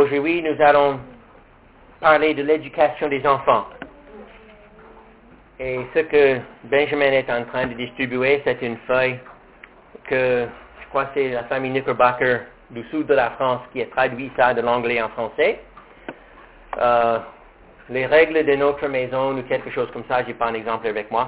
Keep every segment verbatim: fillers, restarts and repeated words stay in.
Aujourd'hui, nous allons parler de l'éducation des enfants. Et ce que Benjamin est en train de distribuer, c'est une feuille que je crois que c'est la famille Knickerbocker du sud de la France qui a traduit ça de l'anglais en français. Euh, les règles de notre maison ou quelque chose comme ça, j'ai pas un exemple avec moi.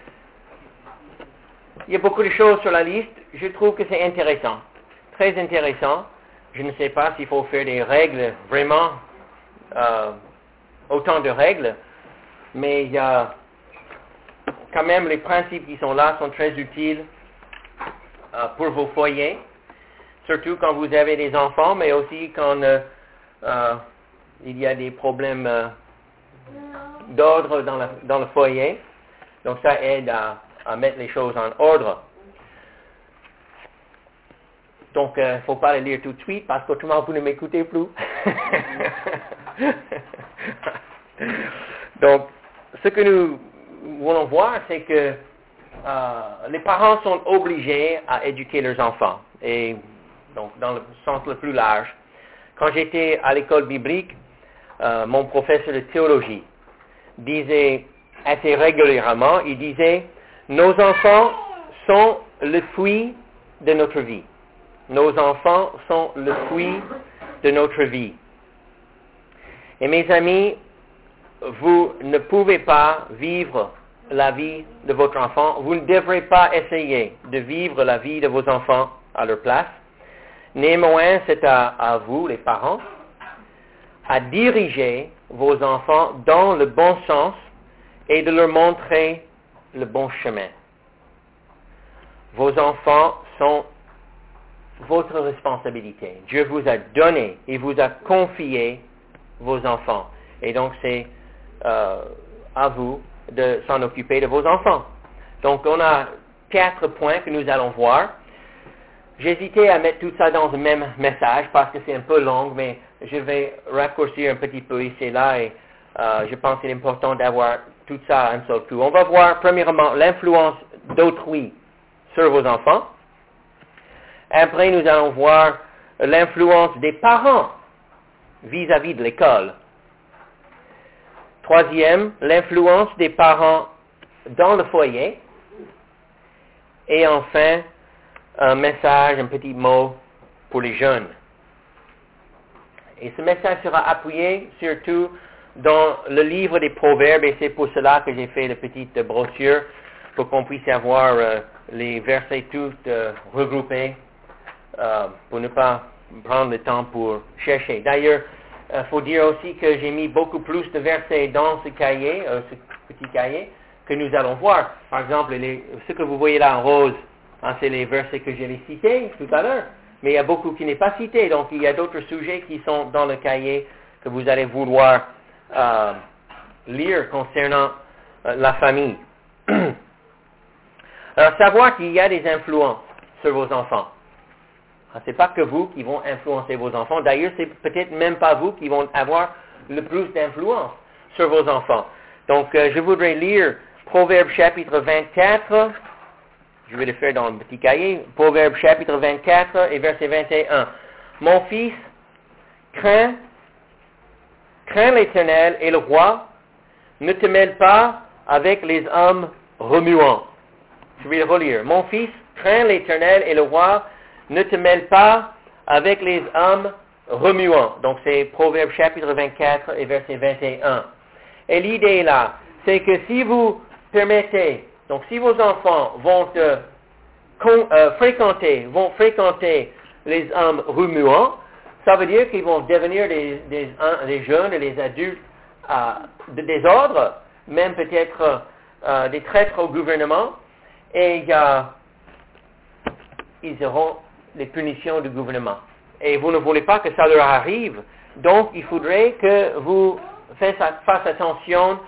Il y a beaucoup de choses sur la liste. Je trouve que c'est intéressant, très intéressant. Je ne sais pas s'il faut faire des règles, vraiment, euh, autant de règles, mais il y a quand même les principes qui sont là sont très utiles euh, pour vos foyers, surtout quand vous avez des enfants, mais aussi quand euh, euh, il y a des problèmes euh, d'ordre dans, la, dans le foyer. Donc ça aide à, à mettre les choses en ordre. Donc, il euh, ne faut pas le lire tout de suite parce qu'autrement vous ne m'écoutez plus. Donc, ce que nous voulons voir, c'est que euh, les parents sont obligés à éduquer leurs enfants. Et donc, dans le sens le plus large. Quand j'étais à l'école biblique, euh, mon professeur de théologie disait assez régulièrement, il disait, nos enfants sont le fruit de notre vie. Nos enfants sont le fruit de notre vie. Et mes amis, vous ne pouvez pas vivre la vie de votre enfant. Vous ne devrez pas essayer de vivre la vie de vos enfants à leur place. Néanmoins, c'est à, à vous, les parents, à diriger vos enfants dans le bon sens et de leur montrer le bon chemin. Vos enfants sont votre responsabilité. Dieu vous a donné et vous a confié vos enfants. Et donc, c'est euh, à vous de s'en occuper de vos enfants. Donc, on a quatre points que nous allons voir. J'hésitais à mettre tout ça dans le même message parce que c'est un peu long, mais je vais raccourcir un petit peu ici et là et euh, je pense qu'il est important d'avoir tout ça à un seul coup. On va voir premièrement l'influence d'autrui sur vos enfants. Après, nous allons voir l'influence des parents vis-à-vis de l'école. Troisième, l'influence des parents dans le foyer. Et enfin, un message, un petit mot pour les jeunes. Et ce message sera appuyé surtout dans le livre des Proverbes, et c'est pour cela que j'ai fait la petite brochure, pour qu'on puisse avoir euh, les versets tous euh, regroupés. Euh, pour ne pas prendre le temps pour chercher. D'ailleurs, il euh, faut dire aussi que j'ai mis beaucoup plus de versets dans ce cahier, euh, ce petit cahier, que nous allons voir. Par exemple, les, ce que vous voyez là en rose, hein, c'est les versets que j'ai cités tout à l'heure, mais il y a beaucoup qui n'est pas cité, donc il y a d'autres sujets qui sont dans le cahier que vous allez vouloir euh, lire concernant euh, la famille. Alors, savoir qu'il y a des influences sur vos enfants. Ce n'est pas que vous qui vont influencer vos enfants. D'ailleurs, c'est peut-être même pas vous qui vont avoir le plus d'influence sur vos enfants. Donc, euh, je voudrais lire Proverbe chapitre vingt-quatre. Je vais le faire dans le petit cahier. Proverbe chapitre vingt-quatre et verset vingt et un. Mon fils, crains, crains l'Éternel et le roi. Ne te mêle pas avec les hommes remuants. Je vais le relire. Mon fils, crains l'Éternel et le roi. Ne te mêle pas avec les hommes remuants. Donc, c'est Proverbe chapitre vingt-quatre et verset vingt et un. Et l'idée là, c'est que si vous permettez, donc si vos enfants vont euh, con, euh, fréquenter, vont fréquenter les hommes remuants, ça veut dire qu'ils vont devenir des, des, un, des jeunes et des adultes euh, de désordre, même peut-être euh, des traîtres au gouvernement, et euh, ils auront les punitions du gouvernement. Et vous ne voulez pas que ça leur arrive. Donc, il faudrait que vous fassiez attention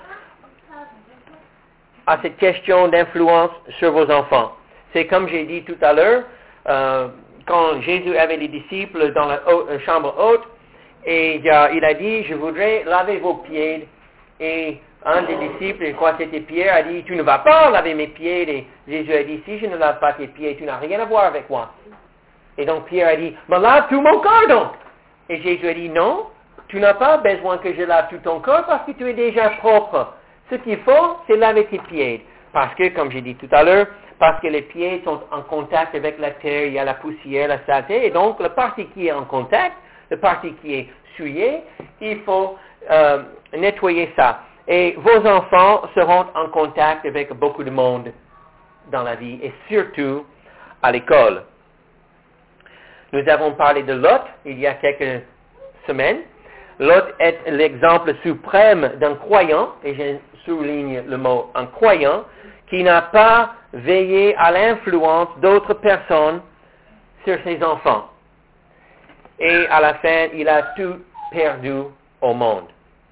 à cette question d'influence sur vos enfants. C'est comme j'ai dit tout à l'heure, euh, quand Jésus avait les disciples dans la haute, chambre haute, et euh, il a dit, je voudrais laver vos pieds. Et un des disciples, je crois que c'était Pierre, a dit, tu ne vas pas laver mes pieds. Et Jésus a dit, si je ne lave pas tes pieds, tu n'as rien à voir avec moi. Et donc Pierre a dit, mais lave tout mon corps donc. Et Jésus a dit, non, tu n'as pas besoin que je lave tout ton corps parce que tu es déjà propre. Ce qu'il faut, c'est laver tes pieds. Parce que, comme j'ai dit tout à l'heure, parce que les pieds sont en contact avec la terre, il y a la poussière, la saleté, et donc la partie qui est en contact, la partie qui est souillée, il faut euh, nettoyer ça. Et vos enfants seront en contact avec beaucoup de monde dans la vie, et surtout à l'école. Nous avons parlé de Lot il y a quelques semaines. Lot est l'exemple suprême d'un croyant, et je souligne le mot un croyant, qui n'a pas veillé à l'influence d'autres personnes sur ses enfants. Et à la fin, il a tout perdu au monde.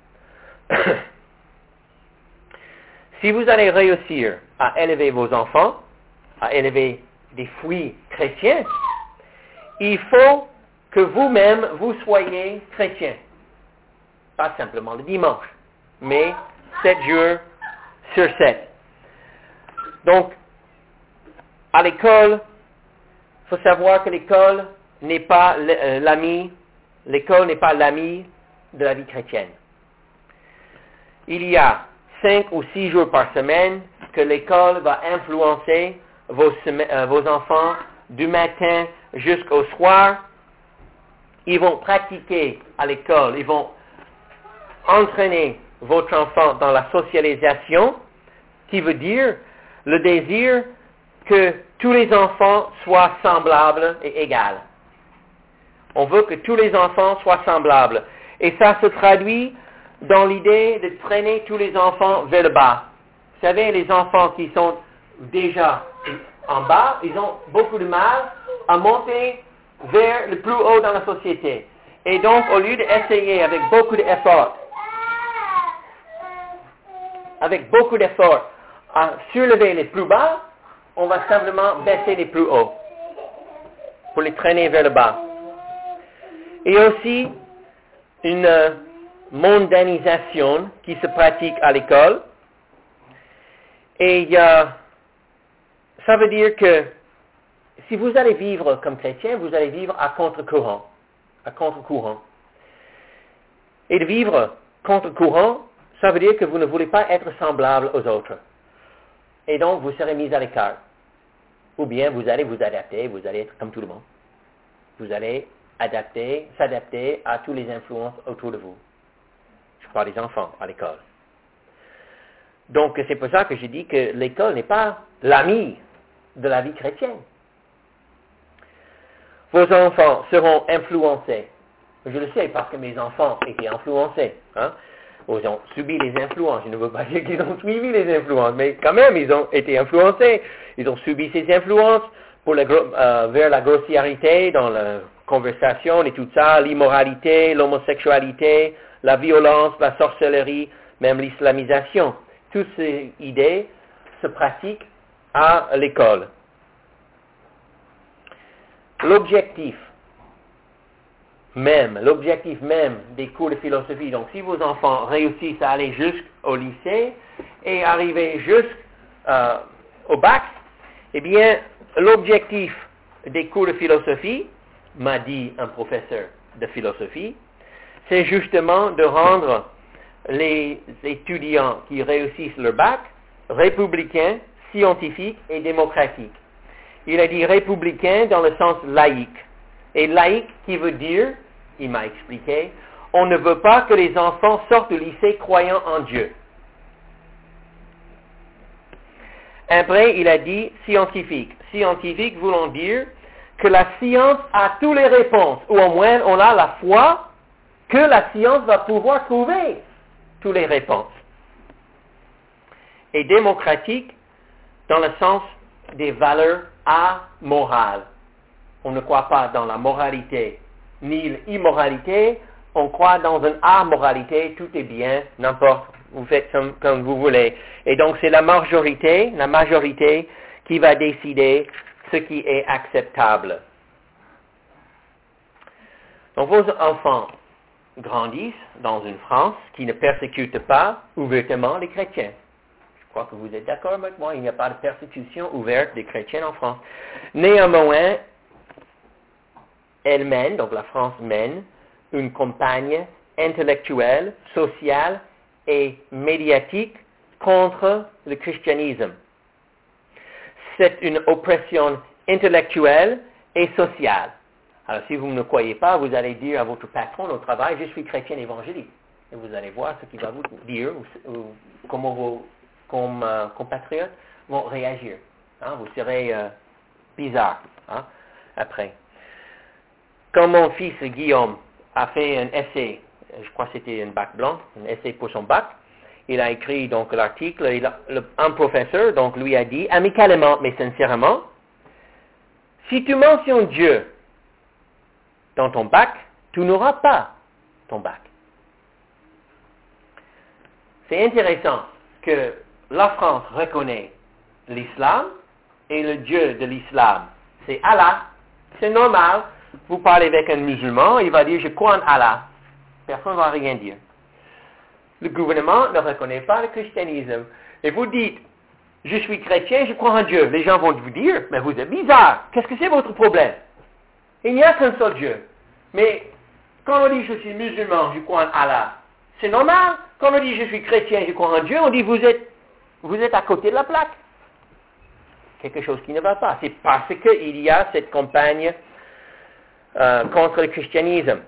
Si vous allez réussir à élever vos enfants, à élever des fruits chrétiens, il faut que vous-même, vous soyez chrétiens. Pas simplement le dimanche, mais sept jours sur sept. Donc, à l'école, il faut savoir que l'école n'est pas l'ami, l'école n'est pas l'ami de la vie chrétienne. Il y a cinq ou six jours par semaine que l'école va influencer vos, euh, vos enfants du matin jusqu'au soir. Ils vont pratiquer à l'école, ils vont entraîner votre enfant dans la socialisation, qui veut dire le désir que tous les enfants soient semblables et égaux. On veut que tous les enfants soient semblables. Et ça se traduit dans l'idée de traîner tous les enfants vers le bas. Vous savez, les enfants qui sont déjà en bas, ils ont beaucoup de mal à monter vers le plus haut dans la société. Et donc, au lieu d'essayer avec beaucoup d'efforts, avec beaucoup d'efforts, à surlever les plus bas, on va simplement baisser les plus hauts pour les traîner vers le bas. Et aussi une euh, mondanisation qui se pratique à l'école. Et euh, ça veut dire que si vous allez vivre comme chrétien, vous allez vivre à contre-courant. À contre-courant. Et de vivre contre-courant, ça veut dire que vous ne voulez pas être semblable aux autres. Et donc, vous serez mis à l'écart. Ou bien, vous allez vous adapter, vous allez être comme tout le monde. Vous allez adapter, s'adapter à toutes les influences autour de vous. Je parle des enfants à l'école. Donc, c'est pour ça que je dis que l'école n'est pas l'ami de la vie chrétienne. Vos enfants seront influencés. Je le sais parce que mes enfants étaient influencés. Hein? Ils ont subi les influences. Je ne veux pas dire qu'ils ont suivi les influences, mais quand même, ils ont été influencés. Ils ont subi ces influences pour la, euh, vers la grossièreté dans la conversation et tout ça, l'immoralité, l'homosexualité, la violence, la sorcellerie, même l'islamisation. Toutes ces idées se pratiquent à l'école. L'objectif même, l'objectif même des cours de philosophie, donc si vos enfants réussissent à aller jusqu'au lycée et arriver jusqu'au euh, bac, eh bien, l'objectif des cours de philosophie, m'a dit un professeur de philosophie, c'est justement de rendre les étudiants qui réussissent leur bac républicains, scientifiques et démocratiques. Il a dit républicain dans le sens laïque. Et laïque qui veut dire, il m'a expliqué, on ne veut pas que les enfants sortent du lycée croyant en Dieu. Après, il a dit scientifique. Scientifique voulant dire que la science a toutes les réponses, ou au moins on a la foi que la science va pouvoir trouver toutes les réponses. Et démocratique dans le sens des valeurs amorales. On ne croit pas dans la moralité ni l'immoralité, on croit dans une amoralité, tout est bien, n'importe, vous faites comme, comme vous voulez. Et donc c'est la majorité, la majorité qui va décider ce qui est acceptable. Donc vos enfants grandissent dans une France qui ne persécute pas ouvertement les chrétiens. Je crois que vous êtes d'accord avec moi, il n'y a pas de persécution ouverte des chrétiens en France. Néanmoins, elle mène, donc la France mène, une campagne intellectuelle, sociale et médiatique contre le christianisme. C'est une oppression intellectuelle et sociale. Alors, si vous ne croyez pas, vous allez dire à votre patron au travail, je suis chrétien évangélique. Et vous allez voir ce qu'il va vous dire, ou, ou comment vos comme, euh, compatriotes vont réagir. Hein? Vous serez euh, bizarre hein? après. Quand mon fils Guillaume a fait un essai, je crois que c'était un bac blanc, un essai pour son bac, il a écrit donc l'article, il a, le, un professeur donc lui a dit, amicalement mais sincèrement, si tu mentionnes Dieu dans ton bac, tu n'auras pas ton bac. C'est intéressant que la France reconnaît l'islam et le Dieu de l'islam, c'est Allah. C'est normal. Vous parlez avec un musulman, il va dire « je crois en Allah ». Personne ne va rien dire. Le gouvernement ne reconnaît pas le christianisme. Et vous dites « je suis chrétien, je crois en Dieu ». Les gens vont vous dire « mais vous êtes bizarre, qu'est-ce que c'est votre problème ?» Il n'y a qu'un seul Dieu. Mais quand on dit « je suis musulman, je crois en Allah », c'est normal. Quand on dit « je suis chrétien, je crois en Dieu », on dit « vous êtes, vous êtes à côté de la plaque ». Quelque chose qui ne va pas. C'est parce qu'il y a cette campagne euh, contre le christianisme.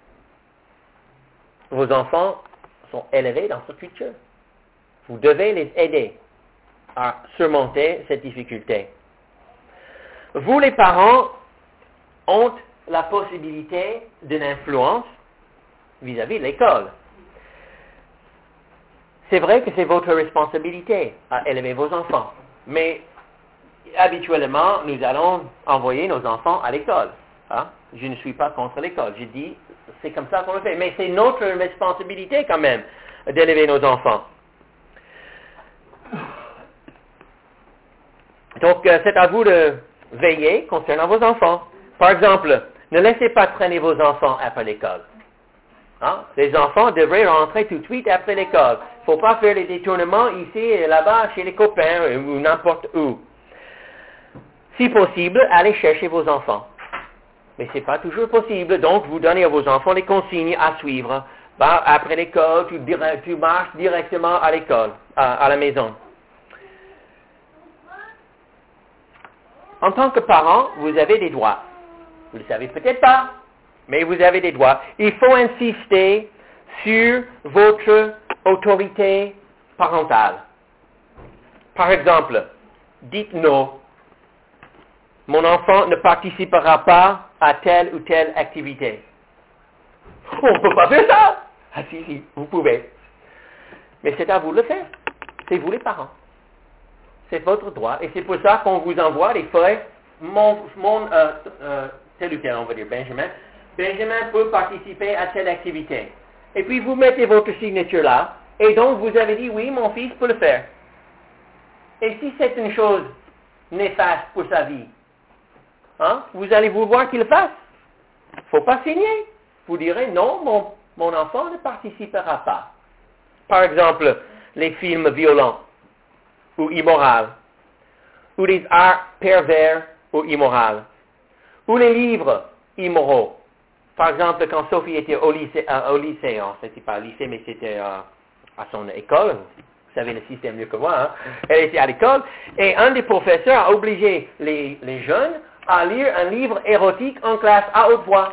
Vos enfants sont élevés dans cette culture. Vous devez les aider à surmonter cette difficulté. Vous, les parents, ont la possibilité d'une influence vis-à-vis de l'école. C'est vrai que c'est votre responsabilité à élever vos enfants, mais habituellement, nous allons envoyer nos enfants à l'école. Hein? Je ne suis pas contre l'école. Je dis, c'est comme ça qu'on le fait. Mais c'est notre responsabilité quand même d'élever nos enfants. Donc, euh, c'est à vous de veiller concernant vos enfants. Par exemple, ne laissez pas traîner vos enfants après l'école. Hein? Les enfants devraient rentrer tout de suite après l'école. Il ne faut pas faire les détournements ici et là-bas chez les copains ou n'importe où. Si possible, allez chercher vos enfants. Mais ce n'est pas toujours possible, donc vous donnez à vos enfants les consignes à suivre. Bah, après l'école, tu, tu marches directement à l'école, à, à la maison. En tant que parent, vous avez des droits. Vous ne le savez peut-être pas, mais vous avez des droits. Il faut insister sur votre autorité parentale. Par exemple, dites non. Mon enfant ne participera pas à telle ou telle activité. On ne peut pas faire ça. Ah si, si, vous pouvez. Mais c'est à vous de le faire. C'est vous les parents. C'est votre droit. Et c'est pour ça qu'on vous envoie les feuilles. Mon, mon euh, euh, tel ou tel, on va dire Benjamin. Benjamin peut participer à telle activité. Et puis vous mettez votre signature là. Et donc vous avez dit, oui, mon fils peut le faire. Et si c'est une chose néfaste pour sa vie, hein, vous allez vouloir qu'il le fasse. Il ne faut pas signer. Vous direz, non, mon, mon enfant ne participera pas. Par exemple, les films violents ou immoraux, ou les arts pervers ou immoraux, ou les livres immoraux. Par exemple, quand Sophie était au lycée, euh, au lycée, hein, c'était pas au lycée, mais c'était euh, à son école, vous savez le système mieux que moi, hein, elle était à l'école, et un des professeurs a obligé les, les jeunes à lire un livre érotique en classe à haute voix.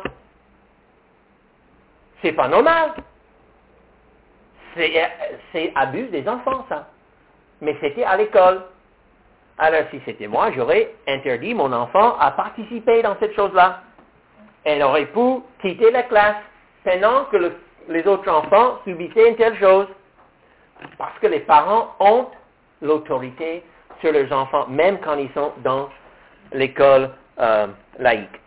C'est pas normal. C'est, c'est abus des enfants, ça. Mais c'était à l'école. Alors, si c'était moi, j'aurais interdit mon enfant à participer dans cette chose-là. Elle aurait pu quitter la classe pendant que le, les autres enfants subissaient une telle chose. Parce que les parents ont l'autorité sur leurs enfants, même quand ils sont dans l'école euh, laïque.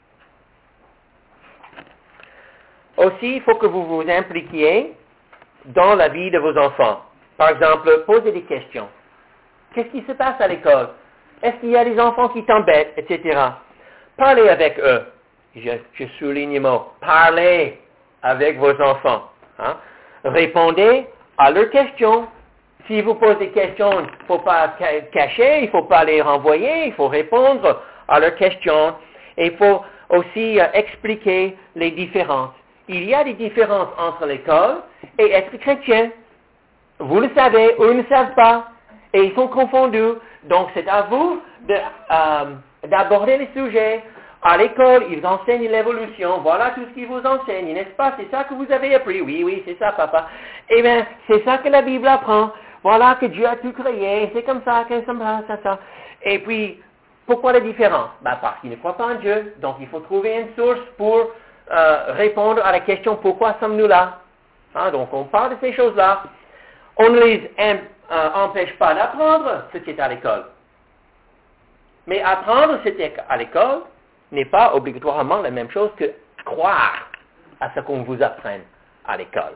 Aussi, il faut que vous vous impliquiez dans la vie de vos enfants. Par exemple, posez des questions. Qu'est-ce qui se passe à l'école? Est-ce qu'il y a des enfants qui t'embêtent, et cetera. Parlez avec eux. Je, je souligne le mot. Parlez avec vos enfants. Hein? Répondez à leurs questions. Si vous posez des questions, il ne faut pas cacher, il ne faut pas les renvoyer, il faut répondre à leurs questions. Et il faut aussi euh, expliquer les différences. il y a des différences entre l'école et être chrétien. Vous le savez, eux ne savent pas. Et ils sont confondus. Donc, c'est à vous de, euh, d'aborder les sujets. À l'école, ils enseignent l'évolution. Voilà tout ce qu'ils vous enseignent, n'est-ce pas? C'est ça que vous avez appris. Oui, oui, c'est ça, papa. Eh bien, c'est ça que la Bible apprend. Voilà que Dieu a tout créé. C'est comme ça, que ça, ça, ça. Et puis, pourquoi la différence? Ben, parce qu'ils ne croient pas en Dieu. Donc, il faut trouver une source pour euh, répondre à la question pourquoi sommes-nous là? Hein, donc, on parle de ces choses-là. On ne les euh, empêche pas d'apprendre ce qui est à l'école. Mais apprendre ce qui est à l'école n'est pas obligatoirement la même chose que croire à ce qu'on vous apprenne à l'école.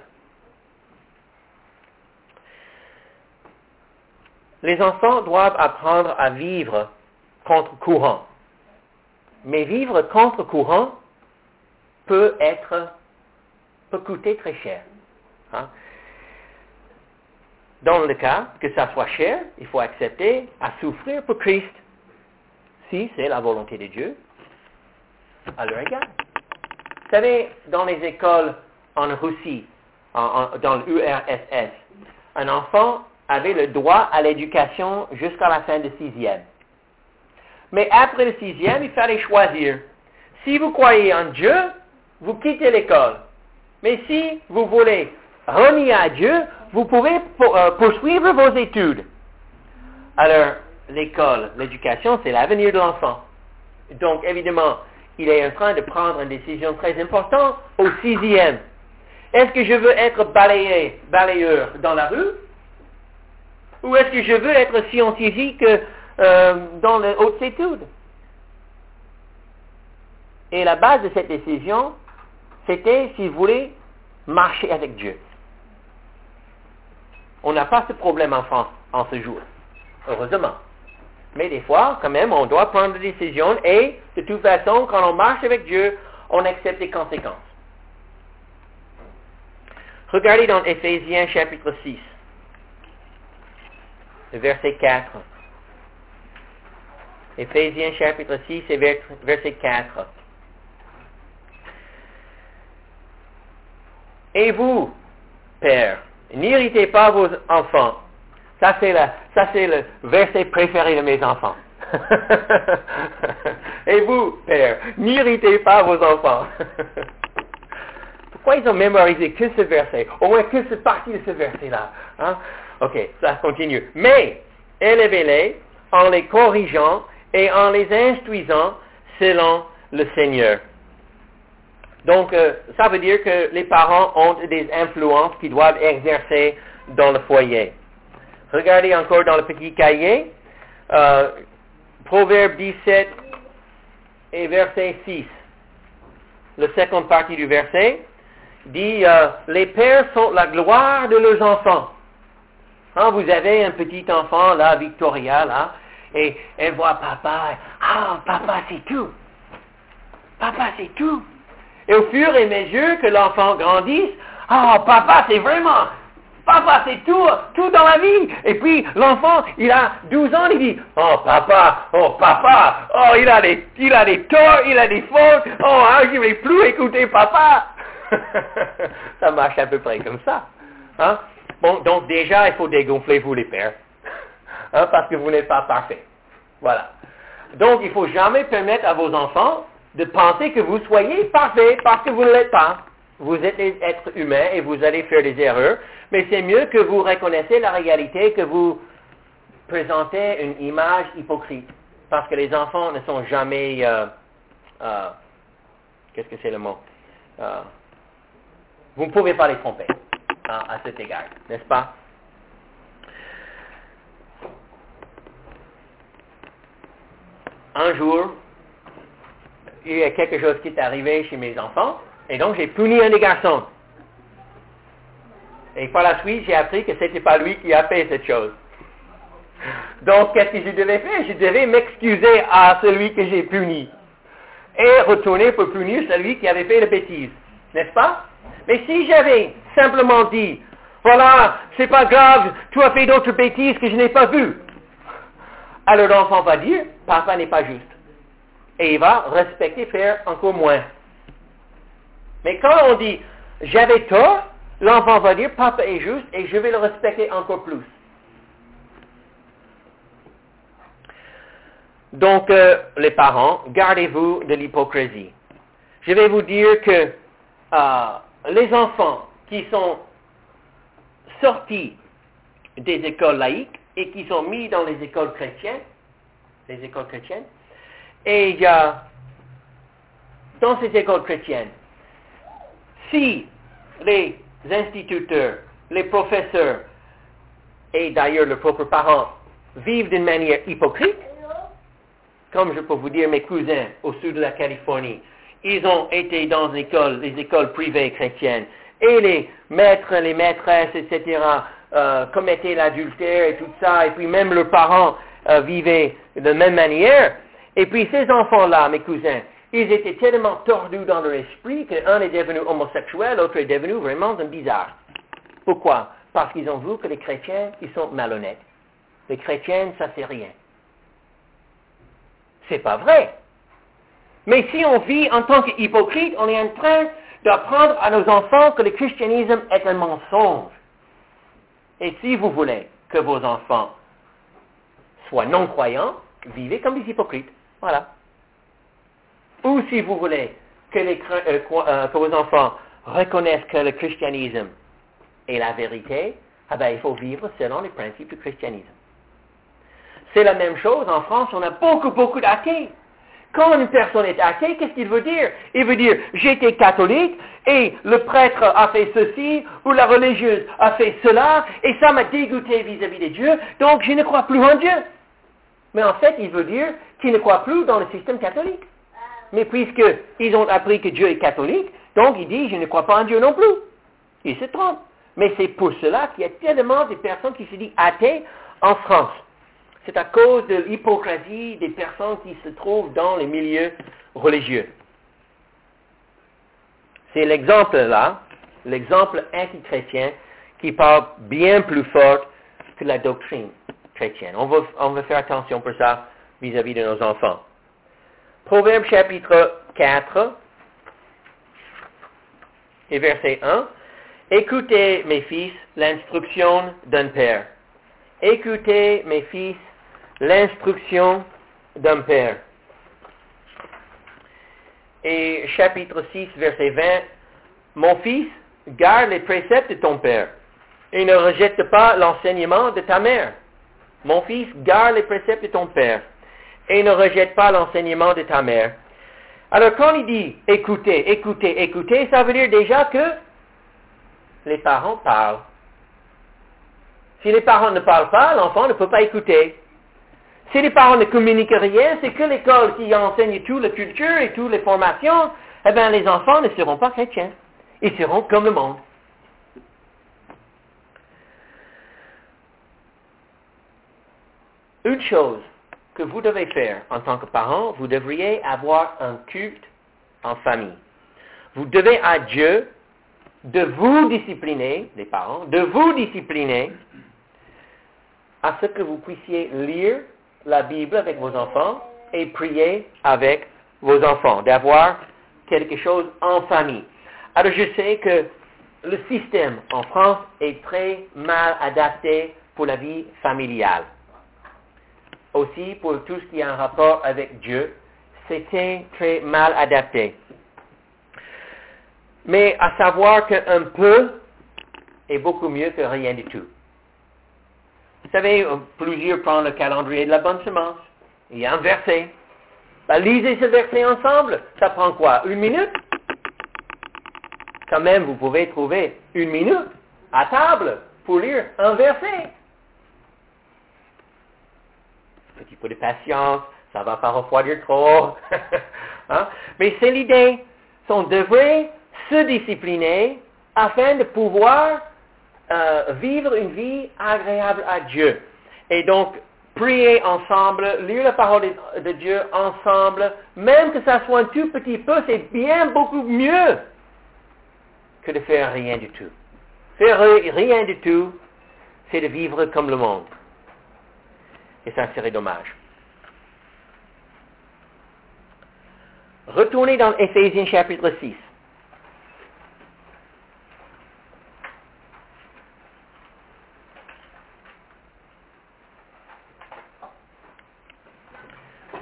Les enfants doivent apprendre à vivre contre courant. Mais vivre contre courant peut être, peut coûter très cher. Hein? Dans le cas que ça soit cher, il faut accepter à souffrir pour Christ. Si c'est la volonté de Dieu, à leur égard. Vous savez, dans les écoles en Russie, en, en, dans l'U R S S, un enfant avait le droit à l'éducation jusqu'à la fin de sixième. Mais après le sixième, il fallait choisir. Si vous croyez en Dieu, vous quittez l'école. Mais si vous voulez renier à Dieu, vous pouvez pour, euh, poursuivre vos études. Alors, l'école, l'éducation, c'est l'avenir de l'enfant. Donc, évidemment, il est en train de prendre une décision très importante au sixième. Est-ce que je veux être balayé, balayeur dans la rue? Ou est-ce que je veux être scientifique euh, dans les hautes études? Et la base de cette décision, c'était s'il voulait marcher avec Dieu. On n'a pas ce problème en France en ce jour, heureusement. Mais des fois, quand même, on doit prendre des décisions et, de toute façon, quand on marche avec Dieu, on accepte les conséquences. Regardez dans Éphésiens chapitre six, verset quatre. Éphésiens chapitre six et verset quatre. Et vous, pères, n'irritez pas vos enfants. Ça c'est, la, ça, c'est le verset préféré de mes enfants. Et vous, pères, n'irritez pas vos enfants. Pourquoi ils ont mémorisé que ce verset? Au moins que cette partie de ce verset-là. Hein? Ok, ça continue. Mais, élevez-les en les corrigeant et en les instruisant selon le Seigneur. Donc, euh, ça veut dire que les parents ont des influences qu'ils doivent exercer dans le foyer. Regardez encore dans le petit cahier, euh, Proverbe dix-sept et verset six. La seconde partie du verset dit, euh, les pères sont la gloire de leurs enfants. Hein, vous avez un petit enfant, là, Victoria, là, et elle voit papa, ah, papa, c'est tout. Papa, c'est tout. Et au fur et à mesure que l'enfant grandisse, ah, papa, c'est vraiment, papa, c'est tout, tout dans la vie. Et puis, l'enfant, il a douze ans, il dit, oh, papa, oh, papa, oh, il a des, il a des torts, il a des fautes, oh, hein, je ne vais plus écouter papa. Ça marche à peu près comme ça. Hein? Bon, donc déjà, il faut dégonfler vous les pères, hein, parce que vous n'êtes pas parfaits. Voilà. Donc, il ne faut jamais permettre à vos enfants de penser que vous soyez parfaits, parce que vous ne l'êtes pas. Vous êtes des êtres humains et vous allez faire des erreurs, mais c'est mieux que vous reconnaissiez la réalité que vous présentez une image hypocrite. Parce que les enfants ne sont jamais... Euh, euh, qu'est-ce que c'est le mot? Euh, vous ne pouvez pas les tromper hein, à cet égard, n'est-ce pas? Un jour, il y a quelque chose qui est arrivé chez mes enfants, et donc j'ai puni un des garçons. Et par la suite, j'ai appris que ce n'était pas lui qui a fait cette chose. Donc, qu'est-ce que je devais faire? Je devais m'excuser à celui que j'ai puni. Et retourner pour punir celui qui avait fait la bêtise. N'est-ce pas? Mais si j'avais simplement dit, voilà, c'est pas grave, tu as fait d'autres bêtises que je n'ai pas vues. Alors l'enfant va dire, papa n'est pas juste. Et il va respecter, faire encore moins. Mais quand on dit, j'avais tort, l'enfant va dire, papa est juste et je vais le respecter encore plus. Donc, euh, les parents, gardez-vous de l'hypocrisie. Je vais vous dire que euh, les enfants qui sont sortis des écoles laïques et qui sont mis dans les écoles chrétiennes, les écoles chrétiennes, et il y a, dans ces écoles chrétiennes, si les instituteurs, les professeurs, et d'ailleurs leurs propres parents, vivent d'une manière hypocrite, comme je peux vous dire, mes cousins au sud de la Californie, ils ont été dans les écoles, les écoles privées chrétiennes, et les maîtres, les maîtresses, et cetera, euh, commettaient l'adultère et tout ça, et puis même leurs parents euh, vivaient de la même manière. Et puis ces enfants-là, mes cousins, ils étaient tellement tordus dans leur esprit qu'un est devenu homosexuel, l'autre est devenu vraiment un bizarre. Pourquoi? Parce qu'ils ont vu que les chrétiens, ils sont malhonnêtes. Les chrétiens, ça c'est rien. C'est pas vrai. Mais si on vit en tant qu'hypocrite, on est en train d'apprendre à nos enfants que le christianisme est un mensonge. Et si vous voulez que vos enfants soient non-croyants, vivez comme des hypocrites. Voilà. Ou si vous voulez que, les, euh, euh, que vos enfants reconnaissent que le christianisme est la vérité, eh bien, il faut vivre selon les principes du christianisme. C'est la même chose en France, on a beaucoup, beaucoup d'athées. Quand une personne est athée, qu'est-ce qu'il veut dire? Il veut dire, j'étais catholique et le prêtre a fait ceci ou la religieuse a fait cela et ça m'a dégoûté vis-à-vis de Dieu, donc je ne crois plus en Dieu. Mais en fait, il veut dire qu'il ne croit plus dans le système catholique. Mais puisqu'ils ont appris que Dieu est catholique, donc il dit, je ne crois pas en Dieu non plus. Il se trompe. Mais c'est pour cela qu'il y a tellement de personnes qui se disent athées en France. C'est à cause de l'hypocrisie des personnes qui se trouvent dans les milieux religieux. C'est l'exemple là, l'exemple anti-chrétien qui parle bien plus fort que la doctrine chrétienne. On va, on va faire attention pour ça vis-à-vis de nos enfants. Proverbe chapitre quatre et verset un. Écoutez, mes fils, l'instruction d'un père. Écoutez, mes fils, l'instruction d'un père. Et chapitre six, verset vingt. Mon fils, garde les préceptes de ton père et ne rejette pas l'enseignement de ta mère. Mon fils, garde les préceptes de ton père et ne rejette pas l'enseignement de ta mère. Alors quand il dit écoutez, écoutez, écoutez, ça veut dire déjà que les parents parlent. Si les parents ne parlent pas, l'enfant ne peut pas écouter. Si les parents ne communiquent rien, c'est que l'école qui enseigne toute la culture et toutes les formations, eh bien les enfants ne seront pas chrétiens. Ils seront comme le monde. Une chose que vous devez faire en tant que parent, vous devriez avoir un culte en famille. Vous devez à Dieu de vous discipliner, les parents, de vous discipliner à ce que vous puissiez lire la Bible avec vos enfants et prier avec vos enfants, d'avoir quelque chose en famille. Alors je sais que le système en France est très mal adapté pour la vie familiale. Aussi pour tout ce qui a un rapport avec Dieu, c'était très mal adapté. Mais à savoir qu'un peu est beaucoup mieux que rien du tout. Vous savez, plusieurs prennent le calendrier de la bonne semence. Il y a un verset. Ben, lisez ce verset ensemble. Ça prend quoi? Une minute? Quand même, vous pouvez trouver une minute à table pour lire un verset. Petit peu de patience, ça ne va pas refroidir trop. hein? Mais c'est l'idée. On devrait se discipliner afin de pouvoir euh, vivre une vie agréable à Dieu. Et donc, prier ensemble, lire la parole de, de Dieu ensemble, même que ça soit un tout petit peu, c'est bien beaucoup mieux que de faire rien du tout. Faire rien du tout, c'est de vivre comme le monde. Et ça serait dommage. Retournez dans Éphésiens chapitre six.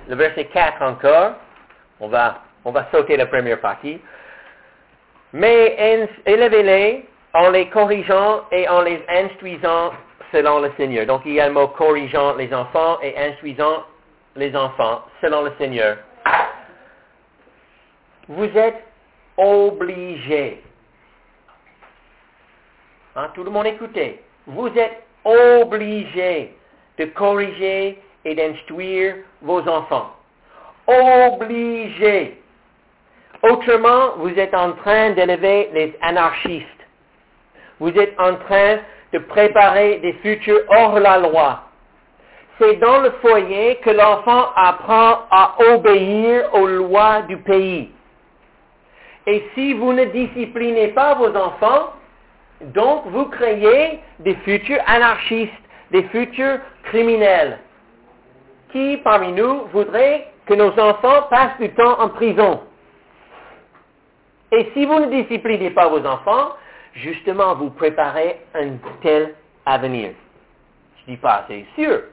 le verset quatre encore. On va, on va sauter la première partie. Mais élevez-les en les corrigeant et en les instruisant selon le Seigneur. Donc il y a le mot corrigeant les enfants et instruisant les enfants selon le Seigneur. Vous êtes obligés. Hein, tout le monde écoutez. Vous êtes obligés de corriger et d'instruire vos enfants. Obligés. Autrement, vous êtes en train d'élever les anarchistes. Vous êtes en train de préparer des futurs hors la loi. C'est dans le foyer que l'enfant apprend à obéir aux lois du pays. Et si vous ne disciplinez pas vos enfants, donc vous créez des futurs anarchistes, des futurs criminels. Qui parmi nous voudrait que nos enfants passent du temps en prison? Et si vous ne disciplinez pas vos enfants, justement, vous préparez un tel avenir. Je ne dis pas c'est sûr,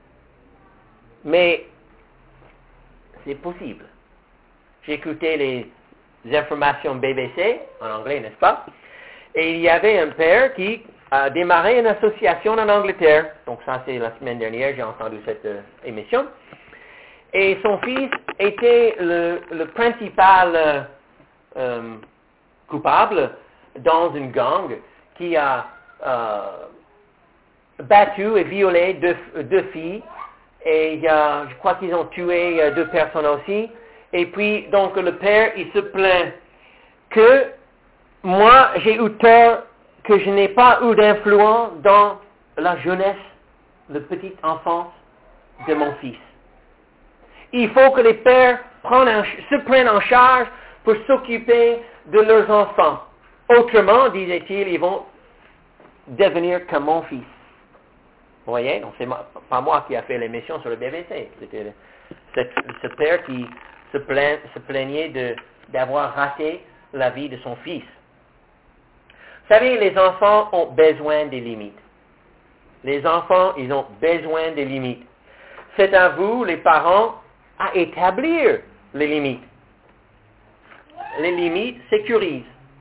mais c'est possible. J'ai écouté les informations B B C, en anglais, n'est-ce pas? Et il y avait un père qui a démarré une association en Angleterre. Donc ça, c'est la semaine dernière, j'ai entendu cette euh, émission. Et son fils était le, le principal euh, euh, coupable dans une gang qui a euh, battu et violé deux, deux filles. Et euh, je crois qu'ils ont tué euh, deux personnes aussi. Et puis, donc, le père, il se plaint que moi, j'ai eu tort, que je n'ai pas eu d'influence dans la jeunesse, la petite enfance de mon fils. Il faut que les pères prennent en, se prennent en charge pour s'occuper de leurs enfants. Autrement, disait-il, ils vont devenir comme mon fils. Vous voyez? Donc, c'est ma, pas moi qui a fait l'émission sur le B B C. C'était ce, ce père qui se, plaint, se plaignait de, d'avoir raté la vie de son fils. Vous savez, les enfants ont besoin des limites. Les enfants, ils ont besoin des limites. C'est à vous, les parents, à établir les limites. Les limites sécurisent.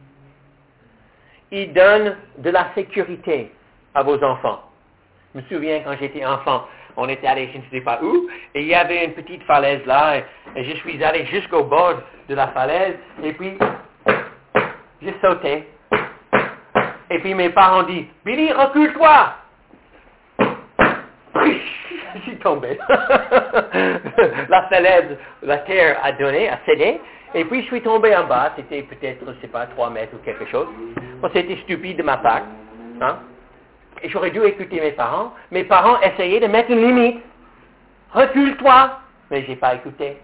Ils donnent de la sécurité à vos enfants. Je me souviens quand j'étais enfant, on était allé je ne sais pas où, et il y avait une petite falaise là, et, et je suis allé jusqu'au bord de la falaise, et puis j'ai sauté. Et puis mes parents disent, Billy, recule-toi! Je suis tombé. La falaise, la terre a donné, a cédé, et puis je suis tombé en bas, c'était peut-être, je ne sais pas, trois mètres ou quelque chose. Bon, c'était stupide de ma part. Hein? Et j'aurais dû écouter mes parents. Mes parents essayaient de mettre une limite. Recule-toi! Mais je n'ai pas écouté.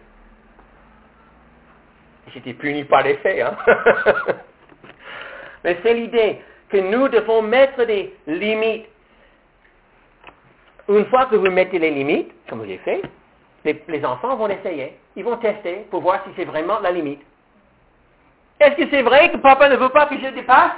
J'étais puni par les faits. Hein? Mais c'est l'idée que nous devons mettre des limites. Une fois que vous mettez les limites, comme j'ai fait, les, les enfants vont essayer. Ils vont tester pour voir si c'est vraiment la limite. Est-ce que c'est vrai que papa ne veut pas que je dépasse?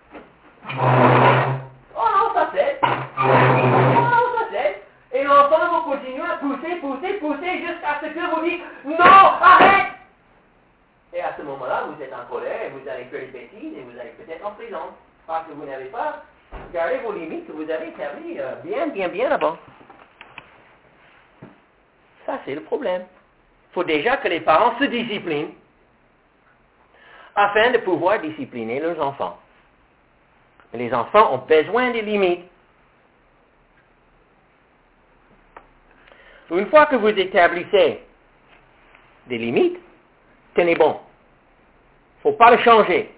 Oh non, ça cède. Oh non, ça cède. Et l'enfant va continuer à pousser, pousser, pousser jusqu'à ce que vous dites « Non, arrête !» Et à ce moment-là, vous êtes en colère et vous allez faire une bêtise et vous allez peut-être en prison. Parce que vous n'avez pas gardé vos limites que vous avez établies euh, bien, bien, bien avant. Ça, c'est le problème. Il faut déjà que les parents se disciplinent afin de pouvoir discipliner leurs enfants. Et les enfants ont besoin des limites. Une fois que vous établissez des limites, tenez bon. Il ne faut pas le changer.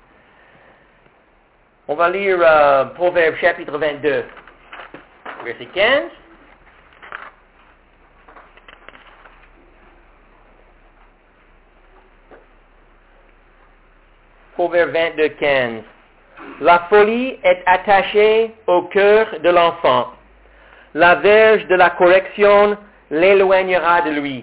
On va lire euh, Proverbe chapitre vingt-deux, verset quinze. Proverbe vingt-deux, quinze. La folie est attachée au cœur de l'enfant. La verge de la correction l'éloignera de lui.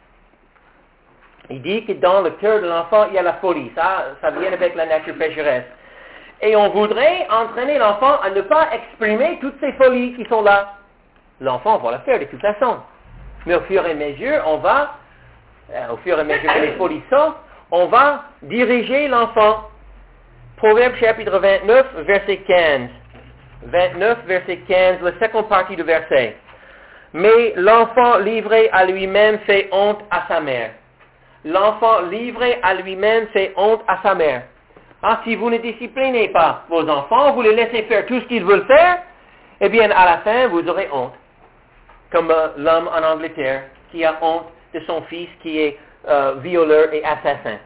Il dit que dans le cœur de l'enfant, il y a la folie. Ça, ça vient avec la nature pécheresse. Et on voudrait entraîner l'enfant à ne pas exprimer toutes ces folies qui sont là. L'enfant va le faire de toute façon. Mais au fur et à mesure, on va, euh, au fur et à mesure que les folies sortent, on va diriger l'enfant. Proverbe chapitre vingt-neuf, verset quinze. vingt-neuf, verset quinze, la seconde partie du verset. Mais l'enfant livré à lui-même fait honte à sa mère. L'enfant livré à lui-même fait honte à sa mère. Ah, si vous ne disciplinez pas vos enfants, vous les laissez faire tout ce qu'ils veulent faire, eh bien, à la fin, vous aurez honte. Comme euh, l'homme en Angleterre qui a honte de son fils qui est euh, violeur et assassin.